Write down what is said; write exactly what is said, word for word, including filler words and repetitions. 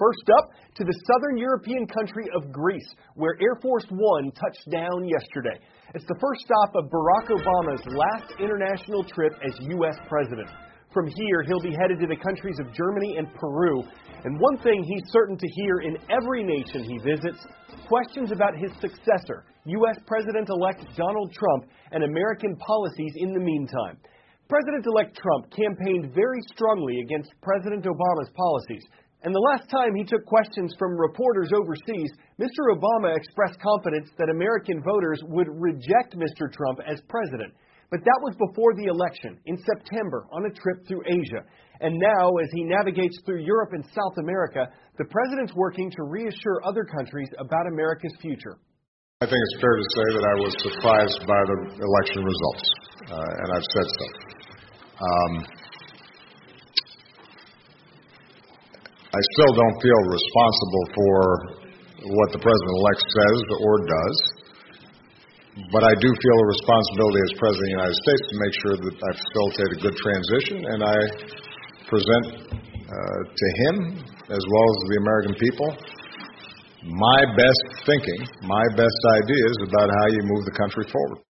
First up, to the southern European country of Greece, where Air Force One touched down yesterday. It's the first stop of Barack Obama's last international trip as U S president. From here, he'll be headed to the countries of Germany and Peru. And one thing he's certain to hear in every nation he visits, questions about his successor, U S President-elect Donald Trump, and American policies in the meantime. President-elect Trump campaigned very strongly against President Obama's policies. And the last time he took questions from reporters overseas, Mister Obama expressed confidence that American voters would reject Mister Trump as president. But that was before the election, in September, on a trip through Asia. And now, as he navigates through Europe and South America, the president's working to reassure other countries about America's future. I think it's fair to say that I was surprised by the election results, uh, and I've said so. Um, I still don't feel responsible for what the president-elect says or does. But I do feel a responsibility as President of the United States to make sure that I facilitate a good transition, and I present uh, to him, as well as the American people, my best thinking, my best ideas about how you move the country forward.